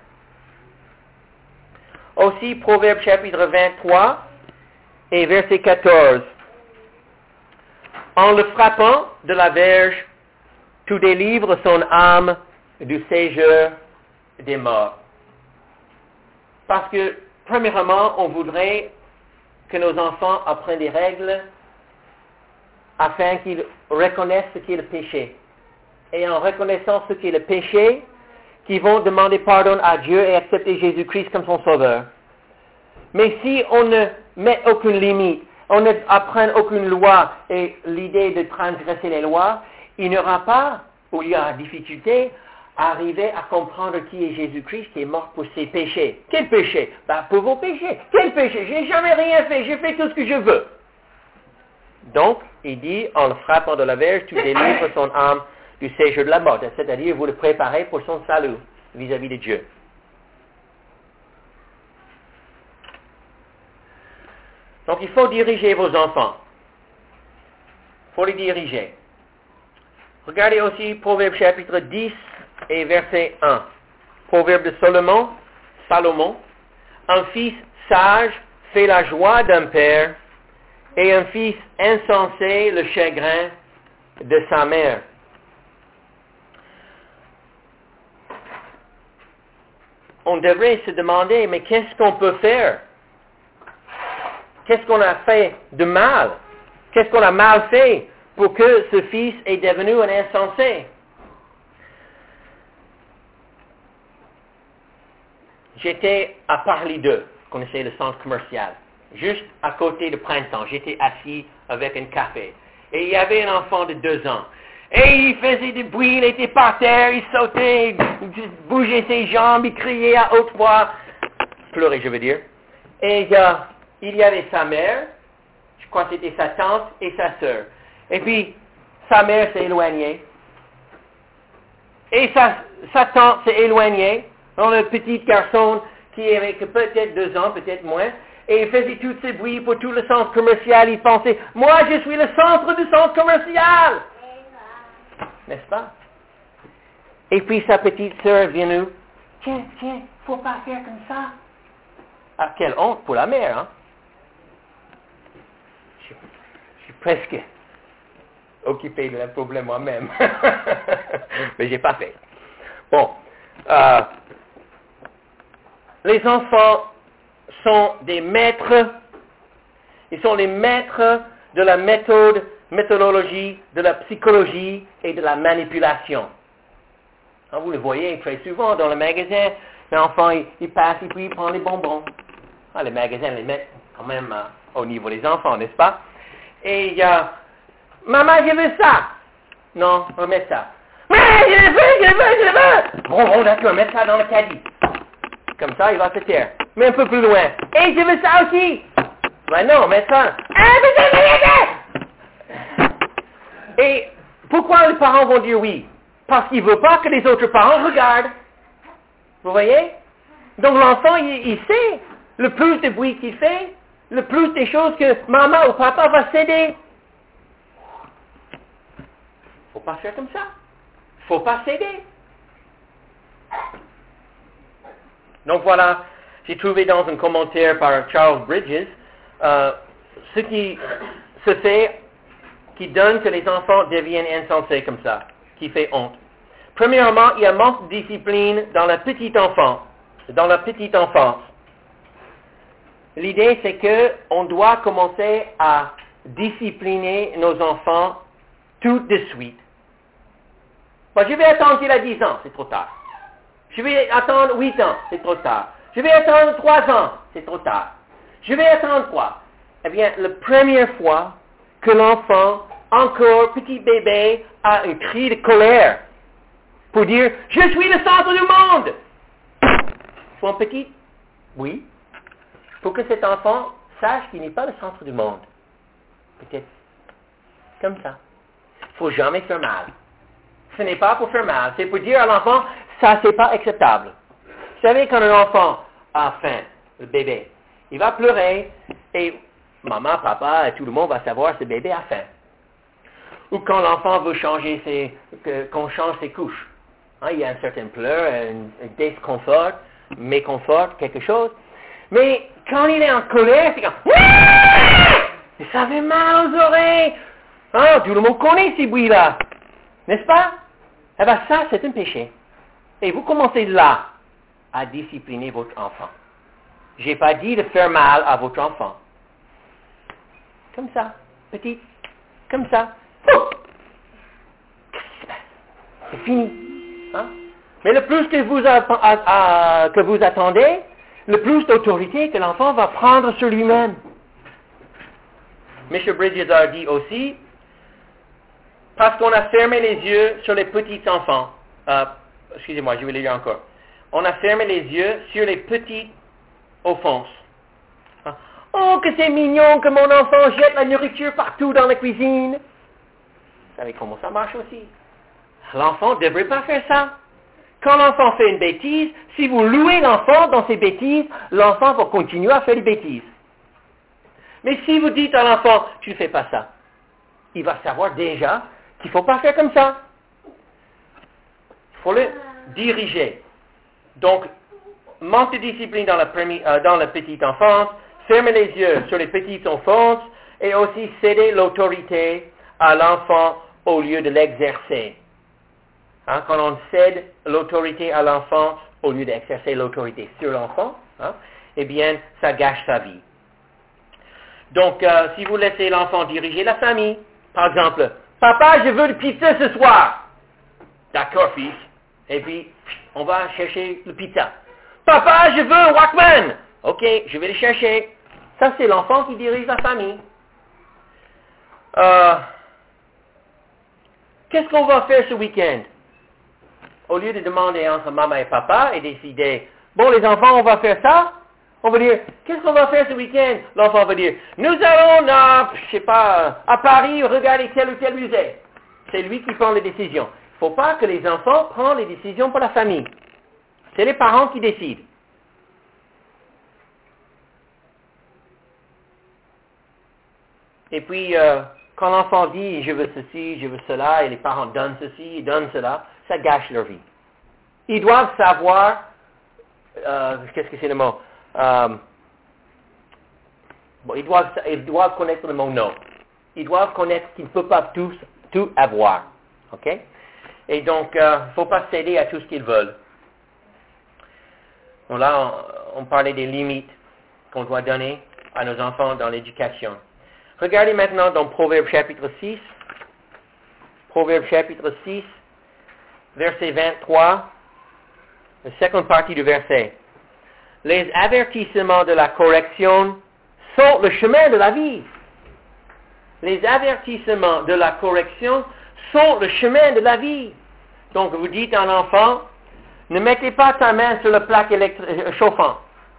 Aussi, Proverbe chapitre vingt-trois et verset quatorze. En le frappant de la verge, tu délivres son âme du séjour des morts. Parce que, premièrement, on voudrait que nos enfants apprennent des règles afin qu'ils reconnaissent ce qu'est le péché. Et en reconnaissant ce qu'est le péché, qu'ils vont demander pardon à Dieu et accepter Jésus-Christ comme son sauveur. Mais si on ne met aucune limite, on ne apprend aucune loi et l'idée de transgresser les lois, il n'y aura pas, ou il y aura difficulté, à arriver à comprendre qui est Jésus-Christ qui est mort pour ses péchés. Quel péché? Ben, pour vos péchés. Quel péché? J'ai jamais rien fait, j'ai fait tout ce que je veux. Donc, il dit, en le frappant de la verge, tu délivres son âme du séjour de la mort. C'est-à-dire, vous le préparez pour son salut vis-à-vis de Dieu. Donc, il faut diriger vos enfants. Il faut les diriger. Regardez aussi Proverbe chapitre dix et verset un. Proverbe de Salomon, Salomon. Un fils sage fait la joie d'un père, et un fils insensé le chagrin de sa mère. On devrait se demander, mais qu'est-ce qu'on peut faire? Qu'est-ce qu'on a fait de mal? Qu'est-ce qu'on a mal fait pour que ce fils est devenu un insensé? J'étais à Paris deux, vous connaissez le centre commercial, juste à côté de Printemps. J'étais assis avec un café. Et il y avait un enfant de deux ans. Et il faisait du bruit, il était par terre, il sautait, il bougeait ses jambes, il criait à haute voix. Pleurait, je veux dire. Et euh, il y avait sa mère, je crois que c'était sa tante et sa sœur. Et puis, sa mère s'est éloignée. Et sa, sa tante s'est éloignée. Donc, le petit garçon qui avait peut-être deux ans, peut-être moins. Et il faisait tous ces bruits pour tout le centre commercial. Il pensait, moi, je suis le centre du centre commercial. N'est-ce pas? Et puis, sa petite sœur vient nous, tiens, tiens, faut pas faire comme ça. Ah, quelle honte pour la mère, hein? Je, je suis presque occupé de le problème moi-même. Mais j'ai pas fait. Bon. Euh, les enfants sont des maîtres, ils sont les maîtres de la méthode, méthodologie, de la psychologie et de la manipulation. Alors, vous le voyez très souvent dans le magasin, l'enfant il, il passe et puis il prend les bonbons. Ah, les magasins les mettent quand même euh, au niveau des enfants, n'est-ce pas? Et il y a, maman, je veux ça. Non, remets ça. Mais je veux, je veux, je veux. Bon, bon, d'accord, mets ça dans le caddie. Comme ça, il va se taire. Mais un peu plus loin. Et je veux ça aussi. Ben non, mets ça. Et pourquoi les parents vont dire oui? Parce qu'ils ne veulent pas que les autres parents regardent. Vous voyez? Donc l'enfant, il, il sait. Le plus de bruit qu'il fait, le plus des choses que maman ou papa va céder. Faut pas faire comme ça. Faut pas céder. Donc voilà, j'ai trouvé dans un commentaire par Charles Bridges euh, ce qui se fait, qui donne que les enfants deviennent insensés comme ça, qui fait honte. Premièrement, il y a manque de discipline dans la petite enfance, dans la petite enfance. L'idée, c'est que on doit commencer à discipliner nos enfants tout de suite. Bon, je vais attendre qu'il a dix ans, c'est trop tard. Je vais attendre huit ans, c'est trop tard. Je vais attendre trois ans, c'est trop tard. Je vais attendre quoi? Eh bien, la première fois que l'enfant encore, petit bébé, a un cri de colère pour dire « Je suis le centre du monde !» Pour un petit, oui, pour que cet enfant sache qu'il n'est pas le centre du monde. Peut-être comme ça. Il ne faut jamais faire mal. Ce n'est pas pour faire mal, c'est pour dire à l'enfant, ça c'est pas acceptable. Vous savez, quand un enfant a faim, le bébé, il va pleurer et maman, papa et tout le monde va savoir que ce bébé a faim. Ou quand l'enfant veut changer ses, que, qu'on change ses couches. Hein, il y a un certain pleur, un, un disconfort, méconfort, quelque chose. Mais quand il est en colère, c'est comme « ça fait mal aux oreilles !» Hein, tout le monde connaît ces bruits-là. N'est-ce pas? Eh bien, ça, c'est un péché. Et vous commencez là à discipliner votre enfant. Je n'ai pas dit de faire mal à votre enfant. Comme ça, petit, comme ça. Oh! C'est fini. Hein? Mais le plus que vous, a, a, a, que vous attendez, le plus d'autorité que l'enfant va prendre sur lui-même. M. Bridges a dit aussi, parce qu'on a fermé les yeux sur les petits enfants. Euh, excusez-moi, je vais le lire encore. On a fermé les yeux sur les petites offenses. Hein? Oh, que c'est mignon que mon enfant jette la nourriture partout dans la cuisine. Vous savez comment ça marche aussi. L'enfant ne devrait pas faire ça. Quand l'enfant fait une bêtise, si vous louez l'enfant dans ses bêtises, l'enfant va continuer à faire des bêtises. Mais si vous dites à l'enfant, tu ne fais pas ça, il va savoir déjà qu'il ne faut pas faire comme ça. Il faut le diriger. Donc, manque de discipline dans la, premi- euh, dans la petite enfance, fermer les yeux sur les petites enfances et aussi céder l'autorité à l'enfant au lieu de l'exercer. Hein, quand on cède l'autorité à l'enfant au lieu d'exercer l'autorité sur l'enfant, hein, eh bien, ça gâche sa vie. Donc, euh, si vous laissez l'enfant diriger la famille, par exemple, « Papa, je veux le pizza ce soir. » D'accord, fils. Et puis, on va chercher le pizza. « Papa, je veux un Walkman. » Ok, je vais le chercher. Ça, c'est l'enfant qui dirige la famille. Euh, qu'est-ce qu'on va faire ce week-end? Au lieu de demander entre maman et papa et décider, bon, les enfants, on va faire ça, on va dire, qu'est-ce qu'on va faire ce week-end? L'enfant va dire, nous allons, à, je sais pas, à Paris regarder tel ou tel musée. C'est lui qui prend les décisions. Il ne faut pas que les enfants prennent les décisions pour la famille. C'est les parents qui décident. Et puis, euh, quand l'enfant dit, je veux ceci, je veux cela, et les parents donnent ceci, donnent cela, ça gâche leur vie. Ils doivent savoir, euh, qu'est-ce que c'est le mot? Euh, bon, ils doivent, ils doivent connaître le mot non. Ils doivent connaître qu'ils ne peuvent pas tous, tout avoir. OK? Et donc, il euh, ne faut pas céder à tout ce qu'ils veulent. Bon, là, on, on parlait des limites qu'on doit donner à nos enfants dans l'éducation. Regardez maintenant dans Proverbe chapitre six. Proverbe chapitre six, verset vingt-trois, la seconde partie du verset. Les avertissements de la correction sont le chemin de la vie. Les avertissements de la correction sont le chemin de la vie. Donc, vous dites à l'enfant, ne mettez pas ta main sur le plaque électri- chauffant.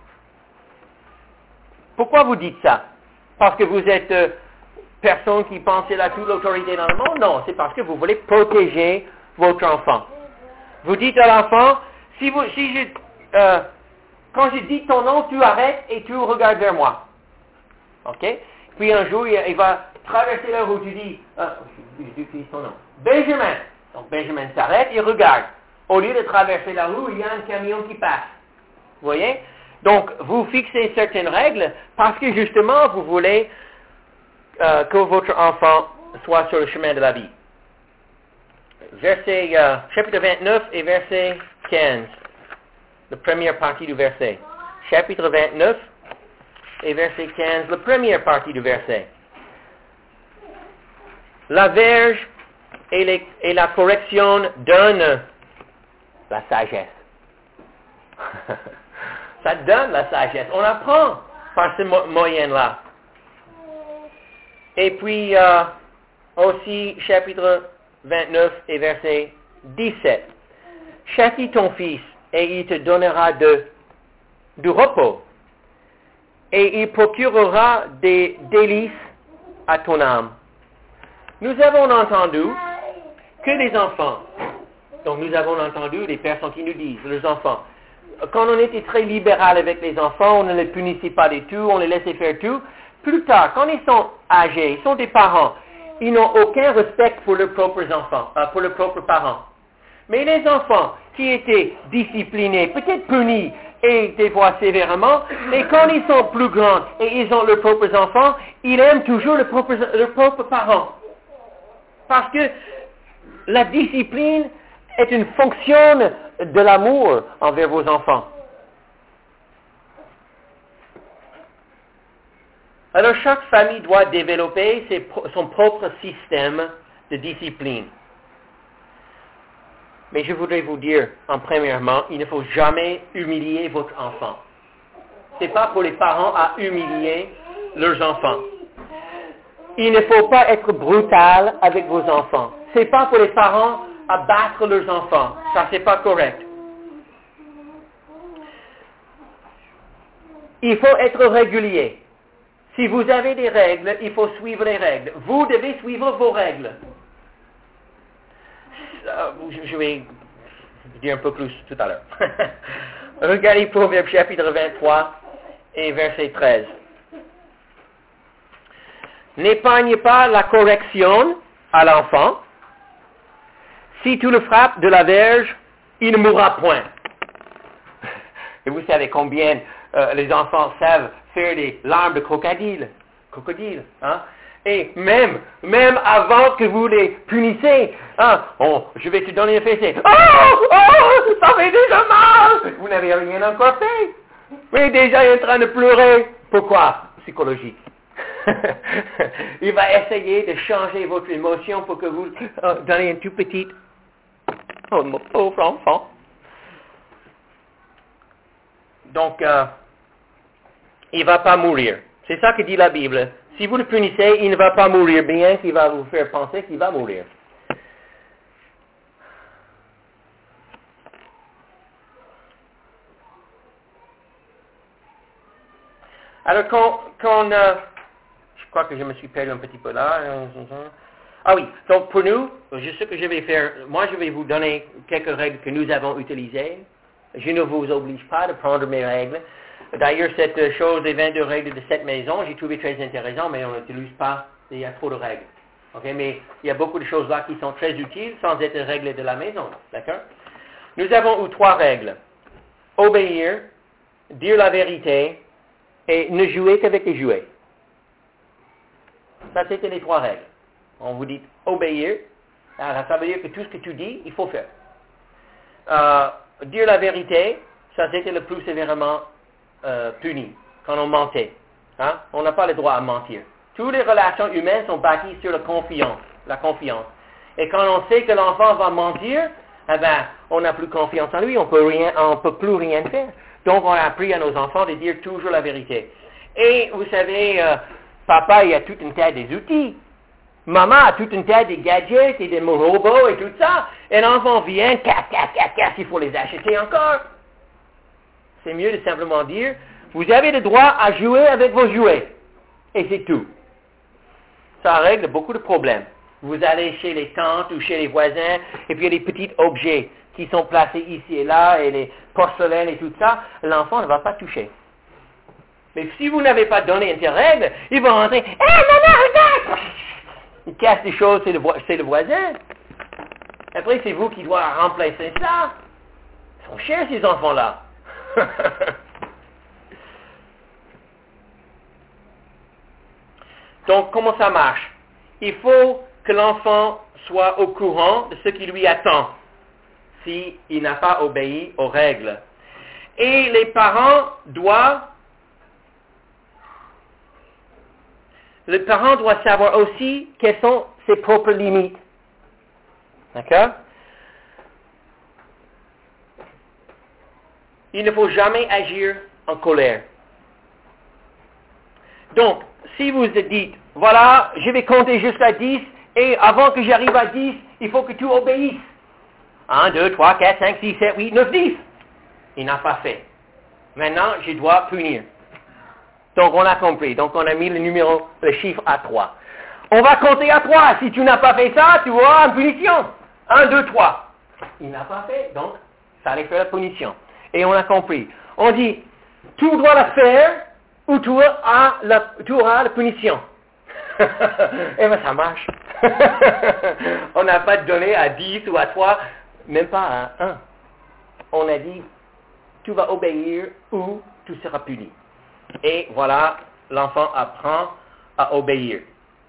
Pourquoi vous dites ça? Parce que vous êtes euh, personne qui pensait à toute l'autorité dans le monde? Non, c'est parce que vous voulez protéger votre enfant. Vous dites à l'enfant, si, vous, si je, euh, quand je dis ton nom, tu arrêtes et tu regardes vers moi. OK? Puis un jour, il, il va traverser la route, tu dis, euh, j'utilise ton nom, Benjamin. Donc Benjamin s'arrête, il regarde. Au lieu de traverser la rue, il y a un camion qui passe. Vous voyez? Donc, vous fixez certaines règles parce que justement, vous voulez euh, que votre enfant soit sur le chemin de la vie. Verset, euh, chapitre vingt-neuf et verset quinze. La première partie du verset. Chapitre vingt-neuf et verset quinze, la première partie du verset. La verge et, les, et la correction donnent la sagesse. Ça donne la sagesse. On apprend par ce mo- moyen-là. Et puis, euh, aussi chapitre vingt-neuf et verset dix-sept. Châtie ton fils et il te donnera de, du repos et il procurera des délices à ton âme. Nous avons entendu que les enfants, donc nous avons entendu les personnes qui nous disent, les enfants, quand on était très libéral avec les enfants, on ne les punissait pas du tout, on les laissait faire tout. Plus tard, quand ils sont âgés, ils sont des parents, ils n'ont aucun respect pour leurs propres enfants, euh, pour leurs propres parents. Mais les enfants qui étaient disciplinés, peut-être punis, et des fois sévèrement, mais quand ils sont plus grands et ils ont leurs propres enfants, ils aiment toujours leurs propres, leurs propres parents. Parce que la discipline est une fonction de l'amour envers vos enfants. Alors chaque famille doit développer ses, son propre système de discipline. Mais je voudrais vous dire, en premièrement, il ne faut jamais humilier votre enfant. Ce n'est pas pour les parents à humilier leurs enfants. Il ne faut pas être brutal avec vos enfants. Ce n'est pas pour les parents à battre leurs enfants. Ça, c'est pas correct. Il faut être régulier. Si vous avez des règles, il faut suivre les règles. Vous devez suivre vos règles. Je vais dire un peu plus tout à l'heure. Regardez Proverbe chapitre vingt-trois et verset treize. N'épargne pas la correction à l'enfant. Si tu le frappes de la verge, il ne mourra point. Et vous savez combien euh, les enfants savent faire des larmes de crocodile. Crocodile, hein? Et même, même avant que vous les punissez, hein, oh, je vais te donner un fessé. Oh, oh, ça fait déjà mal. Vous n'avez rien encore fait. Mais déjà, il est en train de pleurer. Pourquoi? Psychologique. Il va essayer de changer votre émotion pour que vous euh, donnez un tout petit. Oh, mon pauvre enfant. Donc, euh, il ne va pas mourir. C'est ça que dit la Bible. Si vous le punissez, il ne va pas mourir, bien qu'il va vous faire penser qu'il va mourir. Alors, quand, quand euh, je crois que je me suis perdu un petit peu là. Ah oui, donc pour nous, je sais que je vais faire, moi je vais vous donner quelques règles que nous avons utilisées. Je ne vous oblige pas de prendre mes règles. D'ailleurs, cette chose des vingt-deux règles de cette maison, j'ai trouvé très intéressant, mais on n'utilise pas, il y a trop de règles. Okay? Mais il y a beaucoup de choses là qui sont très utiles sans être règles de la maison. D'accord? Nous avons eu trois règles. Obéir, dire la vérité et ne jouer qu'avec les jouets. Ça, c'était les trois règles. On vous dit obéir, alors ça veut dire que tout ce que tu dis, il faut faire. Euh, dire la vérité, ça c'était le plus sévèrement euh, puni, quand on mentait. Hein? On n'a pas le droit à mentir. Toutes les relations humaines sont bâties sur la confiance. La confiance. Et quand on sait que l'enfant va mentir, eh ben, on n'a plus confiance en lui, on peut rien, on peut plus rien faire. Donc on a appris à nos enfants de dire toujours la vérité. Et vous savez, euh, papa, il a toute une tas des outils. Maman a toute une tas des gadgets et des robots et tout ça. Et l'enfant vient, casse, casse, casse, casse, il faut les acheter encore. C'est mieux de simplement dire, vous avez le droit à jouer avec vos jouets. Et c'est tout. Ça règle beaucoup de problèmes. Vous allez chez les tantes ou chez les voisins, et puis il y a des petits objets qui sont placés ici et là, et les porcelaines et tout ça, l'enfant ne va pas toucher. Mais si vous n'avez pas donné ces règles, il va rentrer, hé, maman, regarde! Il casse des choses, c'est le, vo- c'est le voisin. Après, c'est vous qui doit remplacer ça. Ils sont chers, ces enfants-là. Donc, comment ça marche? Il faut que l'enfant soit au courant de ce qui lui attend s'il n'a pas obéi aux règles. Et les parents doivent Le parent doit savoir aussi quelles sont ses propres limites. D'accord? Il ne faut jamais agir en colère. Donc, si vous dites, voilà, je vais compter jusqu'à dix Et avant que j'arrive à dix, il faut que tu obéisses. un, deux, trois, quatre, cinq, six, sept, huit, neuf, dix. Il n'a pas fait. Maintenant, je dois punir. Donc, on a compris. Donc, on a mis le numéro, le chiffre à trois. On va compter à trois. Si tu n'as pas fait ça, tu auras une punition. un, deux, trois. Il n'a pas fait, donc, ça allait faire la punition. Et on a compris. On dit, tu dois la faire ou tu auras la, tu auras la punition. Eh bien, ça marche. On n'a pas donné à dix ou à trois, même pas à un. On a dit, tu vas obéir ou tu seras puni. Et voilà, l'enfant apprend à obéir.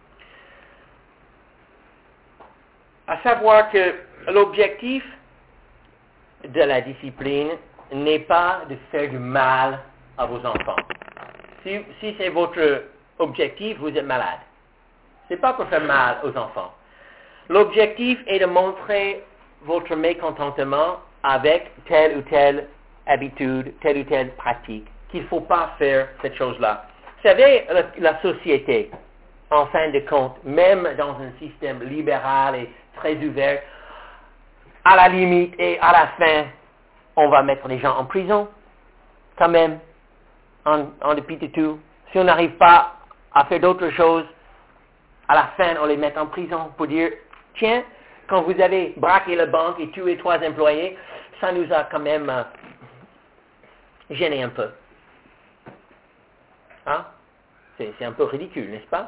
À savoir que l'objectif de la discipline n'est pas de faire du mal à vos enfants. Si, si c'est votre objectif, vous êtes malade. Ce n'est pas pour faire mal aux enfants. L'objectif est de montrer votre mécontentement avec telle ou telle habitude, telle ou telle pratique, qu'il ne faut pas faire cette chose-là. Vous savez, la, la société, en fin de compte, même dans un système libéral et très ouvert, à la limite et à la fin, on va mettre les gens en prison, quand même, en, en dépit de tout. Si on n'arrive pas à faire d'autres choses, à la fin, on les met en prison pour dire, tiens, quand vous avez braqué la banque et tué trois employés, ça nous a quand même euh, gêné un peu. Hein? C'est, c'est un peu ridicule, n'est-ce pas?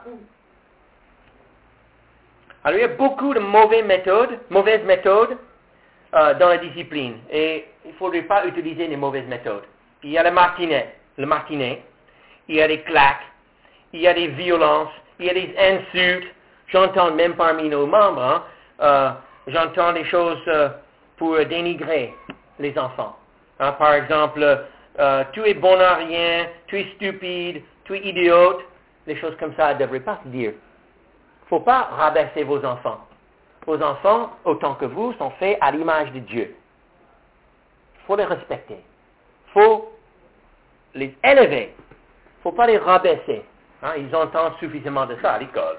Alors, il y a beaucoup de mauvaises méthodes, mauvaises méthodes euh, dans la discipline. Et il ne faudrait pas utiliser les mauvaises méthodes. Il y a le martinet, le martinet, il y a des claques, il y a des violences, il y a des insultes. J'entends même parmi nos membres, hein, euh, j'entends des choses euh, pour dénigrer les enfants. Hein, par exemple, euh, tu es bon à rien, tu es stupide, tu es idiote. Les choses comme ça ne devraient pas se dire. Il ne faut pas rabaisser vos enfants. Vos enfants, autant que vous, sont faits à l'image de Dieu. Il faut les respecter. Il faut les élever. Il ne faut pas les rabaisser. Hein, ils entendent suffisamment de ça à l'école.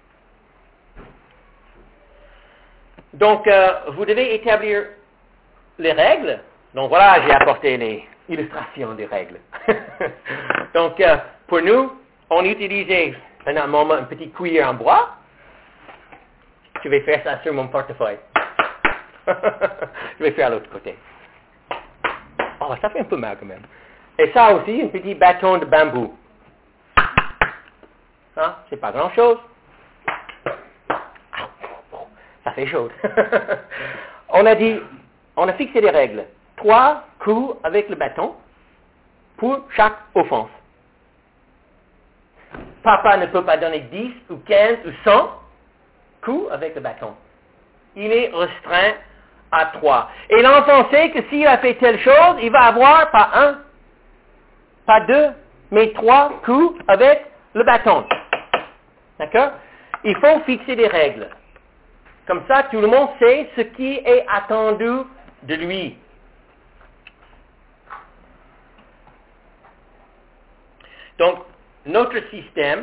Donc, euh, vous devez établir les règles. Donc, voilà, j'ai apporté les illustrations des règles. Donc, euh, pour nous, on utilisait pendant un moment une petite cuillère en bois. Je vais faire ça sur mon portefeuille. Je vais faire l'autre côté. Oh, ça fait un peu mal quand même. Et ça aussi, un petit bâton de bambou. Hein? C'est pas grand-chose. Ça fait chaud. On a dit, on a fixé des règles. Trois coups avec le bâton pour chaque offense. Papa ne peut pas donner dix ou quinze ou cent coups avec le bâton. Il est restreint à trois. Et l'enfant sait que s'il a fait telle chose, il va avoir pas un, pas deux, mais trois coups avec le bâton. D'accord? Il faut fixer des règles. Comme ça, tout le monde sait ce qui est attendu de lui. Donc, notre système,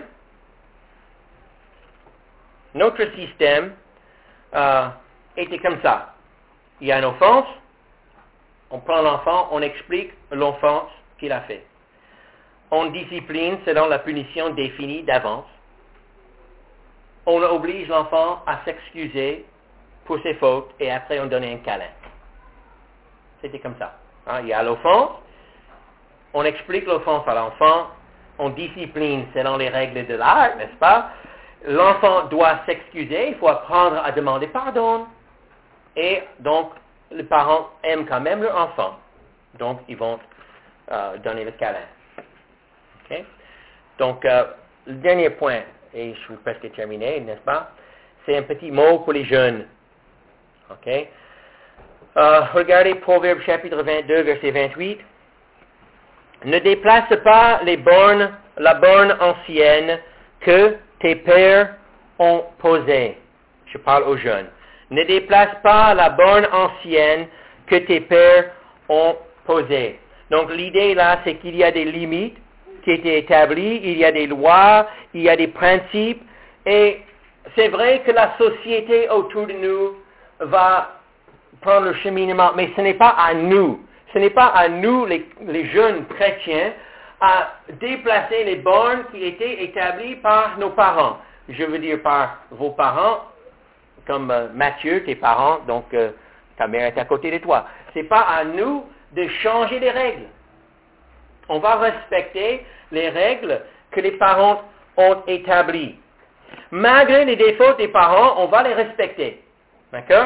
notre système euh, était comme ça. Il y a une offense, on prend l'enfant, on explique l'offense qu'il a fait. On discipline selon la punition définie d'avance. On oblige l'enfant à s'excuser pour ses fautes et après on donne un câlin. C'était comme ça. Hein? Il y a l'offense, on explique l'offense à l'enfant, on discipline selon les règles de l'art, n'est-ce pas? L'enfant doit s'excuser, il faut apprendre à demander pardon. Et donc, les parents aiment quand même leur enfant. Donc, ils vont euh, donner le câlin. Okay? Donc, euh, le dernier point, et je suis presque terminé, n'est-ce pas? C'est un petit mot pour les jeunes. OK? Euh, regardez Proverbe chapitre vingt-deux, verset vingt-huit. Ne déplace pas les bornes, la borne ancienne que tes pères ont posée. Je parle aux jeunes. Ne déplace pas la borne ancienne que tes pères ont posée. Donc l'idée là, c'est qu'il y a des limites qui étaient établies, il y a des lois, il y a des principes, et c'est vrai que la société autour de nous va prendre le cheminement, mais ce n'est pas à nous, ce n'est pas à nous, les, les jeunes chrétiens, à déplacer les bornes qui étaient établies par nos parents. Je veux dire par vos parents, comme euh, Mathieu, tes parents, donc euh, ta mère est à côté de toi. Ce n'est pas à nous de changer les règles. On va respecter les règles que les parents ont établies. Malgré les défauts des parents, on va les respecter. D'accord?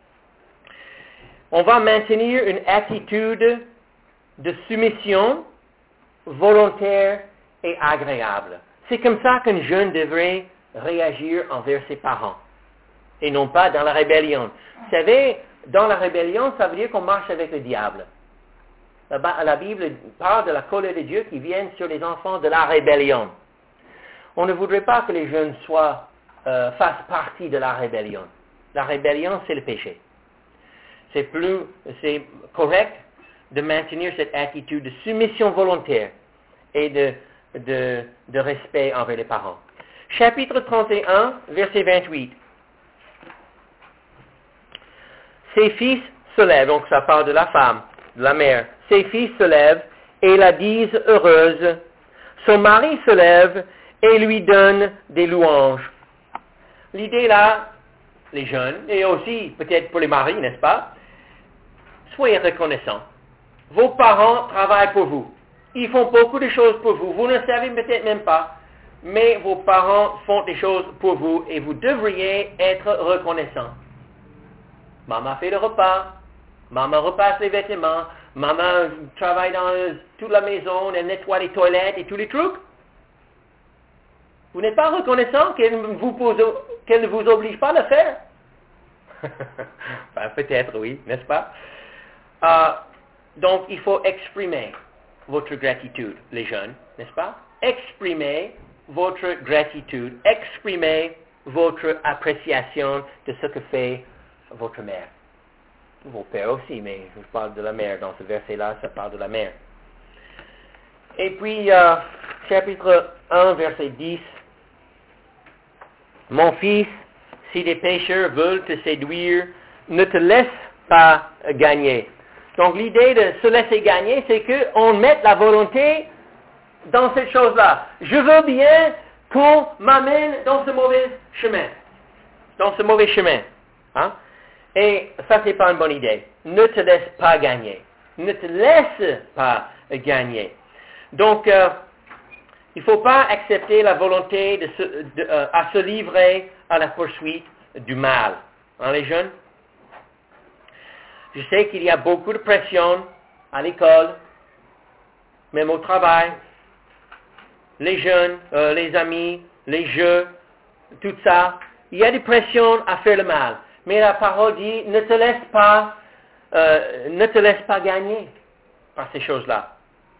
On va maintenir une attitude de soumission volontaire et agréable. C'est comme ça qu'un jeune devrait réagir envers ses parents, et non pas dans la rébellion. Vous savez, dans la rébellion, ça veut dire qu'on marche avec le diable. La, la Bible parle de la colère de Dieu qui vient sur les enfants de la rébellion. On ne voudrait pas que les jeunes soient, euh, fassent partie de la rébellion. La rébellion, c'est le péché. C'est plus, c'est correct de maintenir cette attitude de soumission volontaire et de, de, de respect envers les parents. Chapitre trente et un, verset vingt-huit. Ses fils se lèvent, donc ça parle de la femme, de la mère. Ses fils se lèvent et la disent heureuse. Son mari se lève et lui donne des louanges. L'idée là, les jeunes, et aussi peut-être pour les maris, n'est-ce pas? Soyez reconnaissants. Vos parents travaillent pour vous. Ils font beaucoup de choses pour vous. Vous ne savez peut-être même pas, mais vos parents font des choses pour vous et vous devriez être reconnaissants. Maman fait le repas, maman repasse les vêtements, maman travaille dans toute la maison, elle nettoie les toilettes et tous les trucs. Vous n'êtes pas reconnaissant qu'elle, vous, qu'elle ne vous oblige pas à le faire? Ben, peut-être, oui, n'est-ce pas? Euh, donc, il faut exprimer votre gratitude, les jeunes, n'est-ce pas? Exprimez votre gratitude, exprimez votre appréciation de ce que fait votre mère. Vos pères aussi, mais je parle de la mère. Dans ce verset-là, ça parle de la mère. Et puis, euh, chapitre un, verset dix. Mon fils, si des pécheurs veulent te séduire, ne te laisse pas gagner. Donc, l'idée de se laisser gagner, c'est qu'on mette la volonté dans cette chose-là. Je veux bien qu'on m'amène dans ce mauvais chemin. Dans ce mauvais chemin. Hein? Et ça, c'est pas une bonne idée. Ne te laisse pas gagner. Ne te laisse pas gagner. Donc, euh, il ne faut pas accepter la volonté de se, de, euh, à se livrer à la poursuite du mal. Hein, les jeunes? Je sais qu'il y a beaucoup de pression à l'école, même au travail. Les jeunes, euh, les amis, les jeux, tout ça. Il y a des pressions à faire le mal. Mais la parole dit, ne te laisse pas, euh, ne te laisse pas gagner par ces choses-là.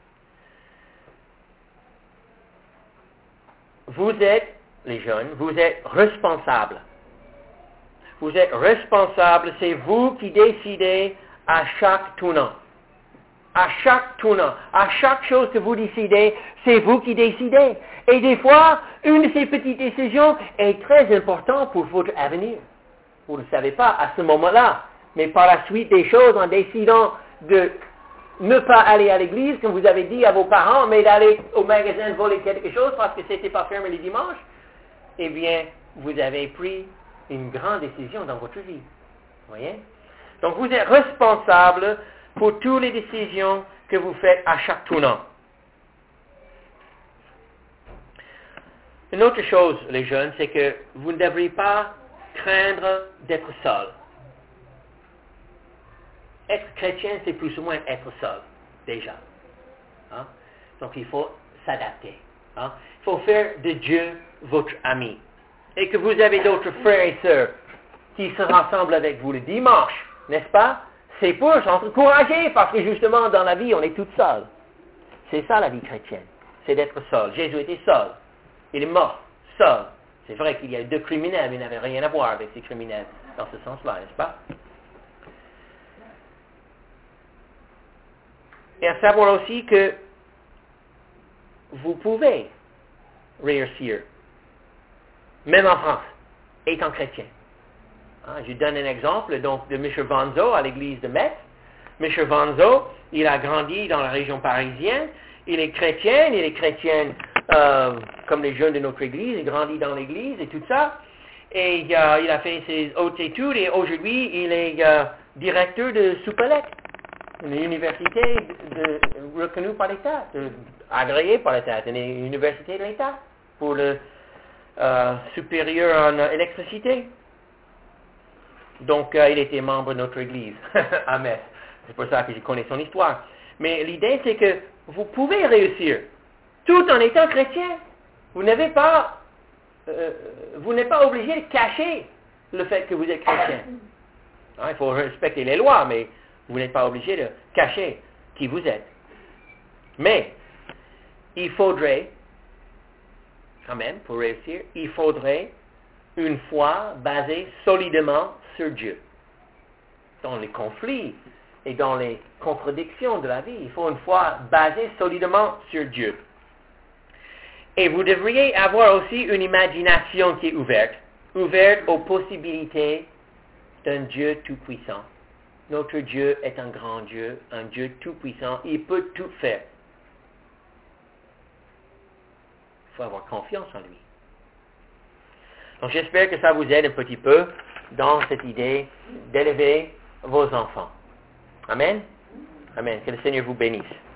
Vous êtes, les jeunes, vous êtes responsables. Vous êtes responsables, c'est vous qui décidez à chaque tournant. À chaque tournant, à chaque chose que vous décidez, c'est vous qui décidez. Et des fois, une de ces petites décisions est très importante pour votre avenir. Vous ne le savez pas à ce moment-là, mais par la suite des choses, en décidant de ne pas aller à l'église, comme vous avez dit à vos parents, mais d'aller au magasin voler quelque chose parce que c'était pas fermé les dimanches, eh bien, vous avez pris une grande décision dans votre vie. Vous voyez? Donc, vous êtes responsable pour toutes les décisions que vous faites à chaque tournant. Une autre chose, les jeunes, c'est que vous ne devriez pas craindre d'être seul. Être chrétien, c'est plus ou moins être seul, déjà. Hein? Donc, il faut s'adapter. Hein? Il faut faire de Dieu votre ami. Et que vous avez d'autres frères et sœurs qui se rassemblent avec vous le dimanche, n'est-ce pas? C'est pour s'encourager, parce que justement, dans la vie, on est tout seul. C'est ça la vie chrétienne. C'est d'être seul. Jésus était seul. Il est mort, seul. C'est vrai qu'il y a deux criminels, mais il n'avait rien à voir avec ces criminels dans ce sens-là, n'est-ce pas? Et à savoir aussi que vous pouvez réussir, même en France. étant chrétien. Hein, je donne un exemple donc de M. Vanzo à l'église de Metz. M. Vanzo, il a grandi dans la région parisienne. Il est chrétien, il est chrétien euh, comme les jeunes de notre église. Il grandit dans l'église et tout ça. Et euh, il a fait ses hautes études et aujourd'hui, il est euh, directeur de Soupelec, une université de, de, reconnue par l'État, de, agréée par l'État, une université de l'État pour le euh, supérieur en euh, électricité. Donc, euh, il était membre de notre église à Metz. C'est pour ça que je connais son histoire. Mais l'idée, c'est que vous pouvez réussir tout en étant chrétien. Vous n'avez pas Euh, vous n'êtes pas obligé de cacher le fait que vous êtes chrétien. Hein, il faut respecter les lois, mais vous n'êtes pas obligé de cacher qui vous êtes. Mais, il faudrait, quand même, pour réussir, il faudrait une foi basée solidement sur Dieu. Dans les conflits et dans les contradictions de la vie, il faut une foi basée solidement sur Dieu. Et vous devriez avoir aussi une imagination qui est ouverte, ouverte aux possibilités d'un Dieu tout-puissant. Notre Dieu est un grand Dieu, un Dieu tout-puissant, il peut tout faire. Il faut avoir confiance en lui. Donc j'espère que ça vous aide un petit peu dans cette idée d'élever vos enfants. Amen. Amen. Que le Seigneur vous bénisse.